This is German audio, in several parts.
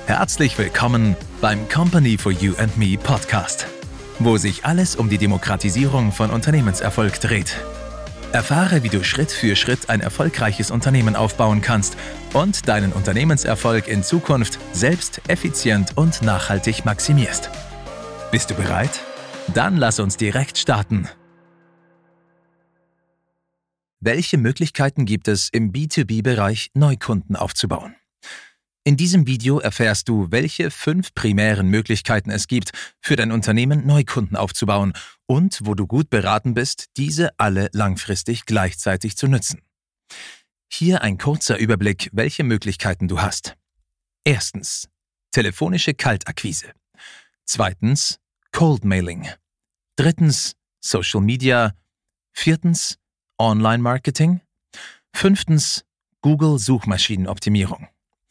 Herzlich willkommen beim Company for You and Me Podcast, wo sich alles um die Demokratisierung von Unternehmenserfolg dreht. Erfahre, wie du Schritt für Schritt ein erfolgreiches Unternehmen aufbauen kannst und deinen Unternehmenserfolg in Zukunft selbst effizient und nachhaltig maximierst. Bist du bereit? Dann lass uns direkt starten. Welche Möglichkeiten gibt es im B2B-Bereich, Neukunden aufzubauen? In diesem Video erfährst du, welche 5 primären Möglichkeiten es gibt, für dein Unternehmen Neukunden aufzubauen und wo du gut beraten bist, diese alle langfristig gleichzeitig zu nutzen. Hier ein kurzer Überblick, welche Möglichkeiten du hast. Erstens, telefonische Kaltakquise. Zweitens, Cold Mailing. Drittens, Social Media. Viertens, Online-Marketing. Fünftens, Google-Suchmaschinenoptimierung.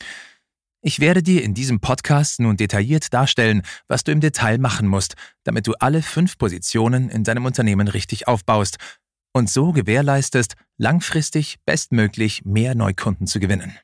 Ich werde dir in diesem Podcast nun detailliert darstellen, was du im Detail machen musst, damit du alle 5 Positionen in deinem Unternehmen richtig aufbaust und so gewährleistest, langfristig bestmöglich mehr Neukunden zu gewinnen.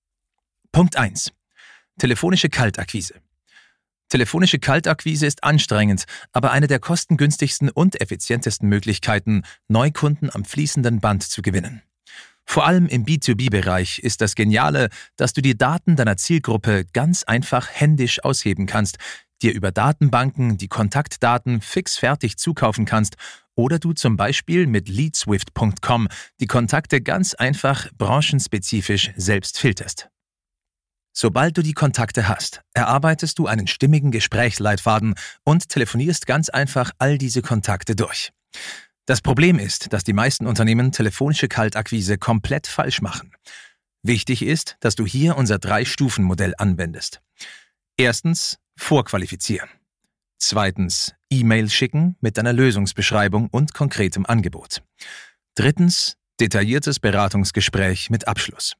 Punkt 1. Telefonische Kaltakquise. Telefonische Kaltakquise ist anstrengend, aber eine der kostengünstigsten und effizientesten Möglichkeiten, Neukunden am fließenden Band zu gewinnen. Vor allem im B2B-Bereich ist das Geniale, dass du die Daten deiner Zielgruppe ganz einfach händisch ausheben kannst, dir über Datenbanken die Kontaktdaten fix fertig zukaufen kannst oder du zum Beispiel mit leadswift.com die Kontakte ganz einfach branchenspezifisch selbst filterst. Sobald du die Kontakte hast, erarbeitest du einen stimmigen Gesprächsleitfaden und telefonierst ganz einfach all diese Kontakte durch. Das Problem ist, dass die meisten Unternehmen telefonische Kaltakquise komplett falsch machen. Wichtig ist, dass du hier unser 3-Stufen-Modell anwendest. Erstens, vorqualifizieren. Zweitens, E-Mail schicken mit deiner Lösungsbeschreibung und konkretem Angebot. Drittens, detailliertes Beratungsgespräch mit Abschluss.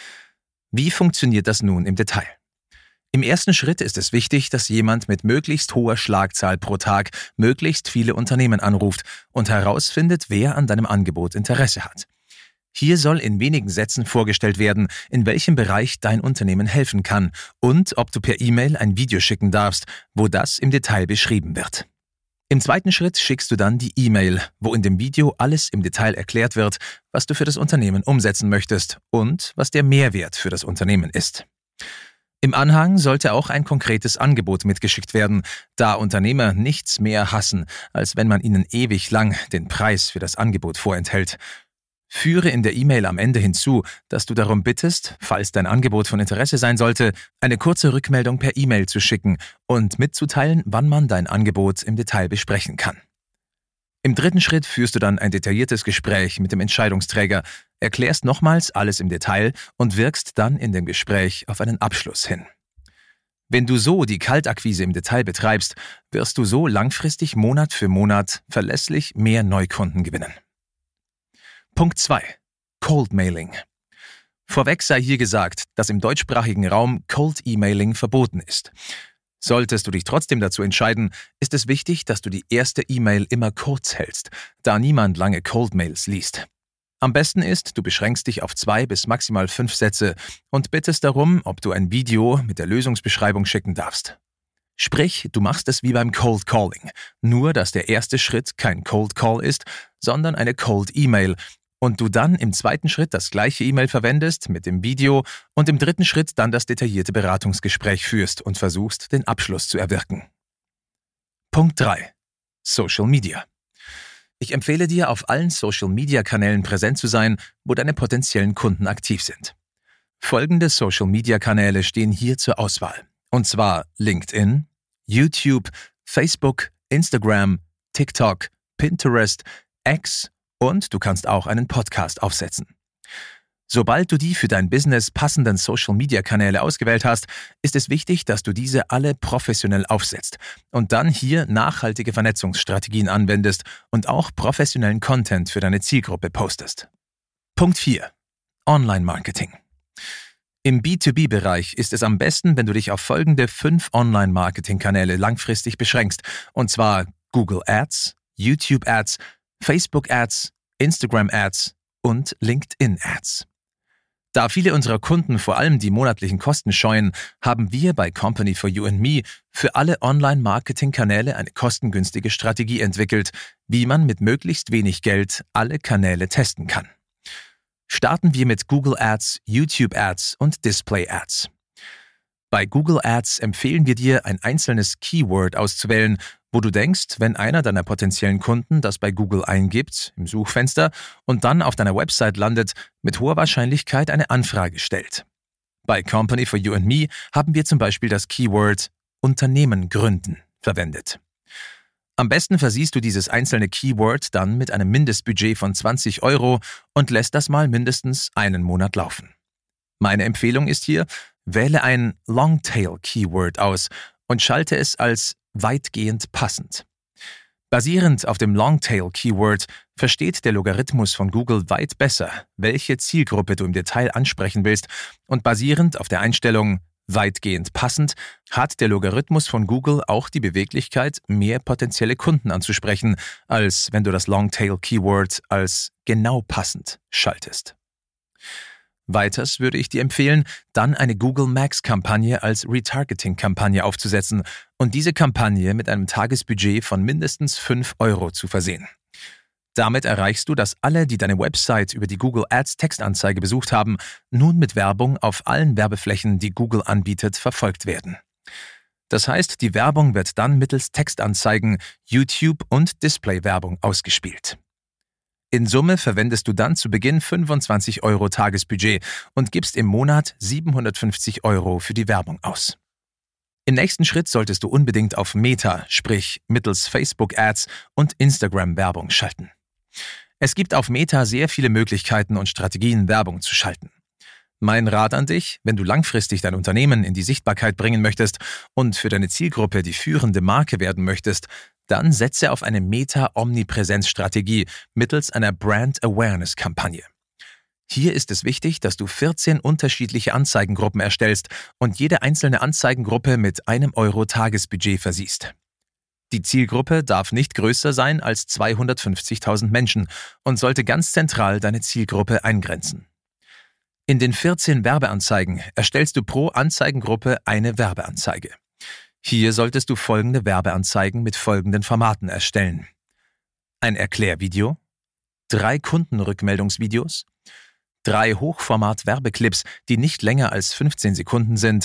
Wie funktioniert das nun im Detail? Im ersten Schritt ist es wichtig, dass jemand mit möglichst hoher Schlagzahl pro Tag möglichst viele Unternehmen anruft und herausfindet, wer an deinem Angebot Interesse hat. Hier soll in wenigen Sätzen vorgestellt werden, in welchem Bereich dein Unternehmen helfen kann und ob du per E-Mail ein Video schicken darfst, wo das im Detail beschrieben wird. Im zweiten Schritt schickst du dann die E-Mail, wo in dem Video alles im Detail erklärt wird, was du für das Unternehmen umsetzen möchtest und was der Mehrwert für das Unternehmen ist. Im Anhang sollte auch ein konkretes Angebot mitgeschickt werden, da Unternehmer nichts mehr hassen, als wenn man ihnen ewig lang den Preis für das Angebot vorenthält. Führe in der E-Mail am Ende hinzu, dass du darum bittest, falls dein Angebot von Interesse sein sollte, eine kurze Rückmeldung per E-Mail zu schicken und mitzuteilen, wann man dein Angebot im Detail besprechen kann. Im dritten Schritt führst du dann ein detailliertes Gespräch mit dem Entscheidungsträger, erklärst nochmals alles im Detail und wirkst dann in dem Gespräch auf einen Abschluss hin. Wenn du so die Kaltakquise im Detail betreibst, wirst du so langfristig Monat für Monat verlässlich mehr Neukunden gewinnen. Punkt 2. Cold Mailing. Vorweg sei hier gesagt, dass im deutschsprachigen Raum Cold E-Mailing verboten ist. Solltest du dich trotzdem dazu entscheiden, ist es wichtig, dass du die erste E-Mail immer kurz hältst, da niemand lange Cold Mails liest. Am besten ist, du beschränkst dich auf 2 bis maximal 5 Sätze und bittest darum, ob du ein Video mit der Lösungsbeschreibung schicken darfst. Sprich, du machst es wie beim Cold Calling, nur dass der erste Schritt kein Cold Call ist, sondern eine Cold E-Mail und du dann im zweiten Schritt das gleiche E-Mail verwendest mit dem Video und im dritten Schritt dann das detaillierte Beratungsgespräch führst und versuchst, den Abschluss zu erwirken. Punkt 3. Social Media. Ich empfehle dir, auf allen Social-Media-Kanälen präsent zu sein, wo deine potenziellen Kunden aktiv sind. Folgende Social-Media-Kanäle stehen hier zur Auswahl. Und zwar LinkedIn, YouTube, Facebook, Instagram, TikTok, Pinterest, X und du kannst auch einen Podcast aufsetzen. Sobald du die für dein Business passenden Social-Media-Kanäle ausgewählt hast, ist es wichtig, dass du diese alle professionell aufsetzt und dann hier nachhaltige Vernetzungsstrategien anwendest und auch professionellen Content für deine Zielgruppe postest. Punkt 4. Online-Marketing. Im B2B-Bereich ist es am besten, wenn du dich auf folgende 5 Online-Marketing-Kanäle langfristig beschränkst, und zwar Google Ads, YouTube Ads, Facebook Ads, Instagram Ads und LinkedIn Ads. Da viele unserer Kunden vor allem die monatlichen Kosten scheuen, haben wir bei Company for You and Me für alle Online-Marketing-Kanäle eine kostengünstige Strategie entwickelt, wie man mit möglichst wenig Geld alle Kanäle testen kann. Starten wir mit Google Ads, YouTube Ads und Display Ads. Bei Google Ads empfehlen wir dir, ein einzelnes Keyword auszuwählen, wo du denkst, wenn einer deiner potenziellen Kunden das bei Google eingibt, im Suchfenster, und dann auf deiner Website landet, mit hoher Wahrscheinlichkeit eine Anfrage stellt. Bei Company for You and Me haben wir zum Beispiel das Keyword Unternehmen gründen verwendet. Am besten versiehst du dieses einzelne Keyword dann mit einem Mindestbudget von 20 € und lässt das mal mindestens einen Monat laufen. Meine Empfehlung ist hier, wähle ein Longtail-Keyword aus und schalte es als weitgehend passend. Basierend auf dem Longtail-Keyword versteht der Logarithmus von Google weit besser, welche Zielgruppe du im Detail ansprechen willst, und basierend auf der Einstellung weitgehend passend hat der Logarithmus von Google auch die Beweglichkeit, mehr potenzielle Kunden anzusprechen, als wenn du das Longtail-Keyword als genau passend schaltest. Weiters würde ich dir empfehlen, dann eine Google Max-Kampagne als Retargeting-Kampagne aufzusetzen und diese Kampagne mit einem Tagesbudget von mindestens 5 € zu versehen. Damit erreichst du, dass alle, die deine Website über die Google Ads Textanzeige besucht haben, nun mit Werbung auf allen Werbeflächen, die Google anbietet, verfolgt werden. Das heißt, die Werbung wird dann mittels Textanzeigen, YouTube und Display-Werbung ausgespielt. In Summe verwendest du dann zu Beginn 25 € Tagesbudget und gibst im Monat 750 € für die Werbung aus. Im nächsten Schritt solltest du unbedingt auf Meta, sprich mittels Facebook-Ads und Instagram-Werbung schalten. Es gibt auf Meta sehr viele Möglichkeiten und Strategien, Werbung zu schalten. Mein Rat an dich, wenn du langfristig dein Unternehmen in die Sichtbarkeit bringen möchtest und für deine Zielgruppe die führende Marke werden möchtest, dann setze auf eine Meta-Omnipräsenz-Strategie mittels einer Brand-Awareness-Kampagne. Hier ist es wichtig, dass du 14 unterschiedliche Anzeigengruppen erstellst und jede einzelne Anzeigengruppe mit 1 € Tagesbudget versiehst. Die Zielgruppe darf nicht größer sein als 250.000 Menschen und sollte ganz zentral deine Zielgruppe eingrenzen. In den 14 Werbeanzeigen erstellst du pro Anzeigengruppe eine Werbeanzeige. Hier solltest du folgende Werbeanzeigen mit folgenden Formaten erstellen: ein Erklärvideo, 3 Kundenrückmeldungsvideos, 3 Hochformat-Werbeclips, die nicht länger als 15 Sekunden sind,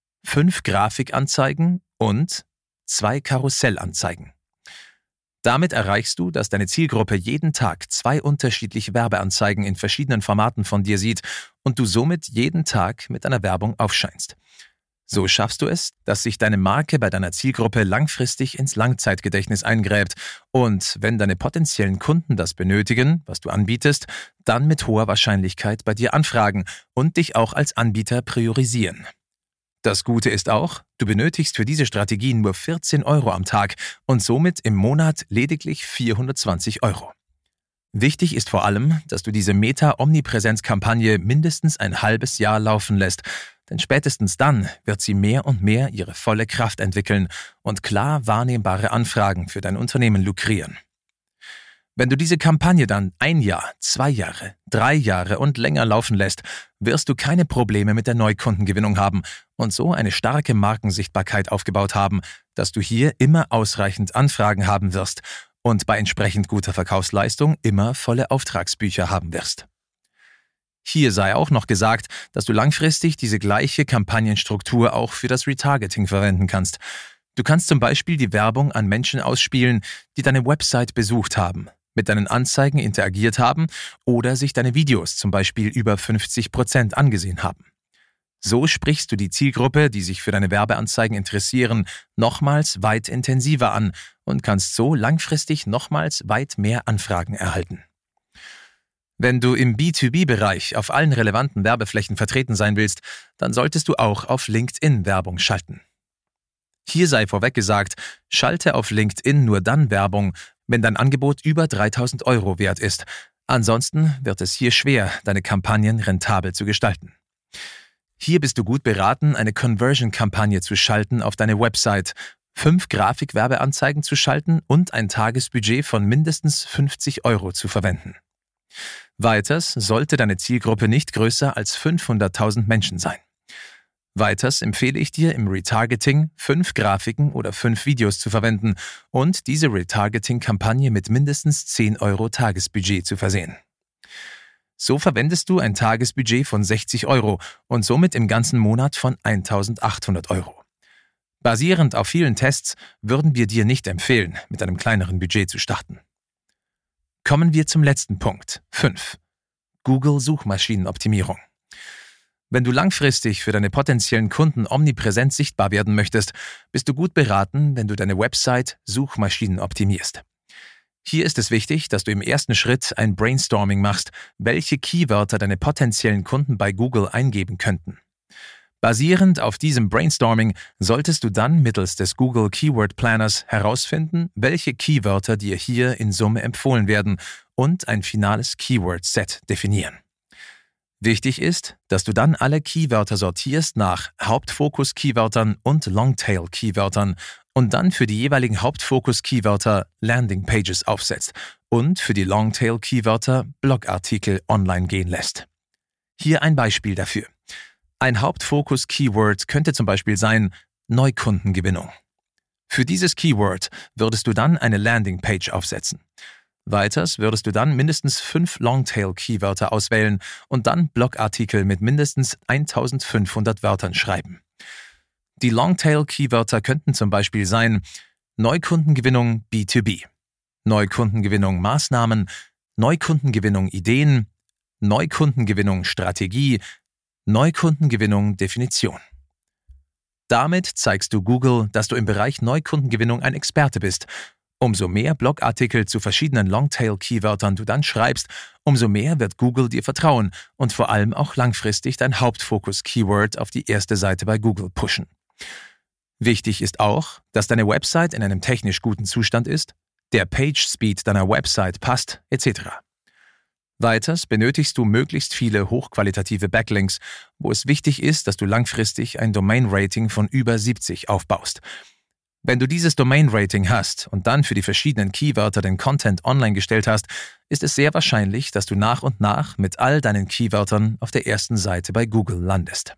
5 Grafikanzeigen und 2 Karussellanzeigen. Damit erreichst du, dass deine Zielgruppe jeden Tag 2 unterschiedliche Werbeanzeigen in verschiedenen Formaten von dir sieht und du somit jeden Tag mit deiner Werbung aufscheinst. So schaffst du es, dass sich deine Marke bei deiner Zielgruppe langfristig ins Langzeitgedächtnis eingräbt und, wenn deine potenziellen Kunden das benötigen, was du anbietest, dann mit hoher Wahrscheinlichkeit bei dir anfragen und dich auch als Anbieter priorisieren. Das Gute ist auch, du benötigst für diese Strategie nur 14 € am Tag und somit im Monat lediglich 420 €. Wichtig ist vor allem, dass du diese Meta-Omnipräsenz-Kampagne mindestens ein halbes Jahr laufen lässt, denn spätestens dann wird sie mehr und mehr ihre volle Kraft entwickeln und klar wahrnehmbare Anfragen für dein Unternehmen lukrieren. Wenn du diese Kampagne dann 1 Jahr, 2 Jahre, 3 Jahre und länger laufen lässt, wirst du keine Probleme mit der Neukundengewinnung haben und so eine starke Markensichtbarkeit aufgebaut haben, dass du hier immer ausreichend Anfragen haben wirst und bei entsprechend guter Verkaufsleistung immer volle Auftragsbücher haben wirst. Hier sei auch noch gesagt, dass du langfristig diese gleiche Kampagnenstruktur auch für das Retargeting verwenden kannst. Du kannst zum Beispiel die Werbung an Menschen ausspielen, die deine Website besucht haben, mit deinen Anzeigen interagiert haben oder sich deine Videos zum Beispiel über 50% angesehen haben. So sprichst du die Zielgruppe, die sich für deine Werbeanzeigen interessieren, nochmals weit intensiver an und kannst so langfristig nochmals weit mehr Anfragen erhalten. Wenn du im B2B-Bereich auf allen relevanten Werbeflächen vertreten sein willst, dann solltest du auch auf LinkedIn Werbung schalten. Hier sei vorweg gesagt, schalte auf LinkedIn nur dann Werbung, wenn dein Angebot über 3.000 € wert ist. Ansonsten wird es hier schwer, deine Kampagnen rentabel zu gestalten. Hier bist du gut beraten, eine Conversion-Kampagne zu schalten auf deine Website, 5 Grafikwerbeanzeigen zu schalten und ein Tagesbudget von mindestens 50 € zu verwenden. Weiters sollte deine Zielgruppe nicht größer als 500.000 Menschen sein. Weiters empfehle ich dir im Retargeting 5 Grafiken oder 5 Videos zu verwenden und diese Retargeting-Kampagne mit mindestens 10 € Tagesbudget zu versehen. So verwendest du ein Tagesbudget von 60 € und somit im ganzen Monat von 1.800 €. Basierend auf vielen Tests würden wir dir nicht empfehlen, mit einem kleineren Budget zu starten. Kommen wir zum letzten Punkt, 5. Google-Suchmaschinenoptimierung. Wenn du langfristig für deine potenziellen Kunden omnipräsent sichtbar werden möchtest, bist du gut beraten, wenn du deine Website Suchmaschinen optimierst. Hier ist es wichtig, dass du im ersten Schritt ein Brainstorming machst, welche Keywörter deine potenziellen Kunden bei Google eingeben könnten. Basierend auf diesem Brainstorming solltest du dann mittels des Google Keyword Planners herausfinden, welche Keywörter dir hier in Summe empfohlen werden und ein finales Keyword-Set definieren. Wichtig ist, dass du dann alle Keywörter sortierst nach Hauptfokus-Keywörtern und Longtail-Keywörtern und dann für die jeweiligen Hauptfokus-Keywörter Landingpages aufsetzt und für die Longtail-Keywörter Blogartikel online gehen lässt. Hier ein Beispiel dafür. Ein Hauptfokus-Keyword könnte zum Beispiel sein Neukundengewinnung. Für dieses Keyword würdest du dann eine Landingpage aufsetzen. Weiters würdest du dann mindestens 5 Longtail-Keywörter auswählen und dann Blogartikel mit mindestens 1.500 Wörtern schreiben. Die Longtail-Keywörter könnten zum Beispiel sein Neukundengewinnung B2B, Neukundengewinnung Maßnahmen, Neukundengewinnung Ideen, Neukundengewinnung Strategie, Neukundengewinnung Definition. Damit zeigst du Google, dass du im Bereich Neukundengewinnung ein Experte bist. Umso mehr Blogartikel zu verschiedenen Longtail-Keywörtern du dann schreibst, umso mehr wird Google dir vertrauen und vor allem auch langfristig dein Hauptfokus-Keyword auf die erste Seite bei Google pushen. Wichtig ist auch, dass deine Website in einem technisch guten Zustand ist, der Page-Speed deiner Website passt, etc. Weiters benötigst du möglichst viele hochqualitative Backlinks, wo es wichtig ist, dass du langfristig ein Domain-Rating von über 70 aufbaust. Wenn du dieses Domain-Rating hast und dann für die verschiedenen Keywörter den Content online gestellt hast, ist es sehr wahrscheinlich, dass du nach und nach mit all deinen Keywörtern auf der ersten Seite bei Google landest.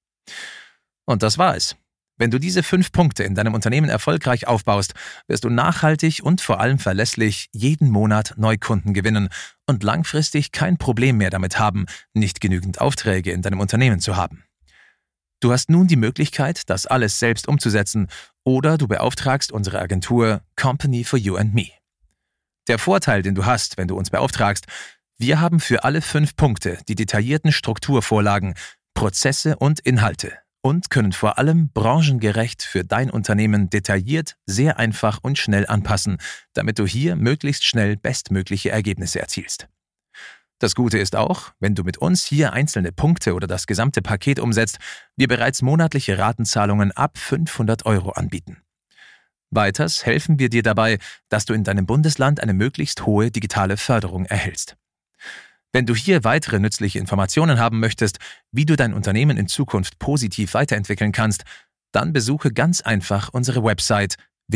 Und das war es. Wenn du diese 5 Punkte in deinem Unternehmen erfolgreich aufbaust, wirst du nachhaltig und vor allem verlässlich jeden Monat Neukunden gewinnen und langfristig kein Problem mehr damit haben, nicht genügend Aufträge in deinem Unternehmen zu haben. Du hast nun die Möglichkeit, das alles selbst umzusetzen oder du beauftragst unsere Agentur Company for You and Me. Der Vorteil, den du hast, wenn du uns beauftragst, wir haben für alle 5 Punkte die detaillierten Strukturvorlagen, Prozesse und Inhalte und können vor allem branchengerecht für dein Unternehmen detailliert, sehr einfach und schnell anpassen, damit du hier möglichst schnell bestmögliche Ergebnisse erzielst. Das Gute ist auch, wenn du mit uns hier einzelne Punkte oder das gesamte Paket umsetzt, wir bereits monatliche Ratenzahlungen ab 500 € anbieten. Weiters helfen wir dir dabei, dass du in deinem Bundesland eine möglichst hohe digitale Förderung erhältst. Wenn du hier weitere nützliche Informationen haben möchtest, wie du dein Unternehmen in Zukunft positiv weiterentwickeln kannst, dann besuche ganz einfach unsere Website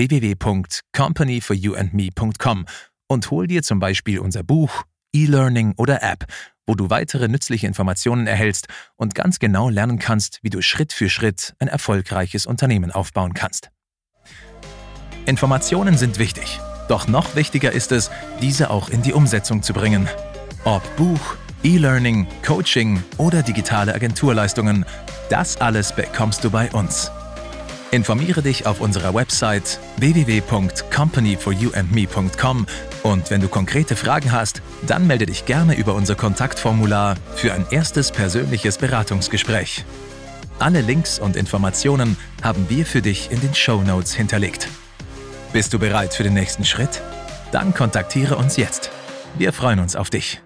www.companyforyouandme.com und hol dir zum Beispiel unser Buch, E-Learning oder App, wo du weitere nützliche Informationen erhältst und ganz genau lernen kannst, wie du Schritt für Schritt ein erfolgreiches Unternehmen aufbauen kannst. Informationen sind wichtig, doch noch wichtiger ist es, diese auch in die Umsetzung zu bringen. Ob Buch, E-Learning, Coaching oder digitale Agenturleistungen, das alles bekommst du bei uns. Informiere dich auf unserer Website www.companyforyouandme.com und wenn du konkrete Fragen hast, dann melde dich gerne über unser Kontaktformular für ein erstes persönliches Beratungsgespräch. Alle Links und Informationen haben wir für dich in den Shownotes hinterlegt. Bist du bereit für den nächsten Schritt? Dann kontaktiere uns jetzt. Wir freuen uns auf dich.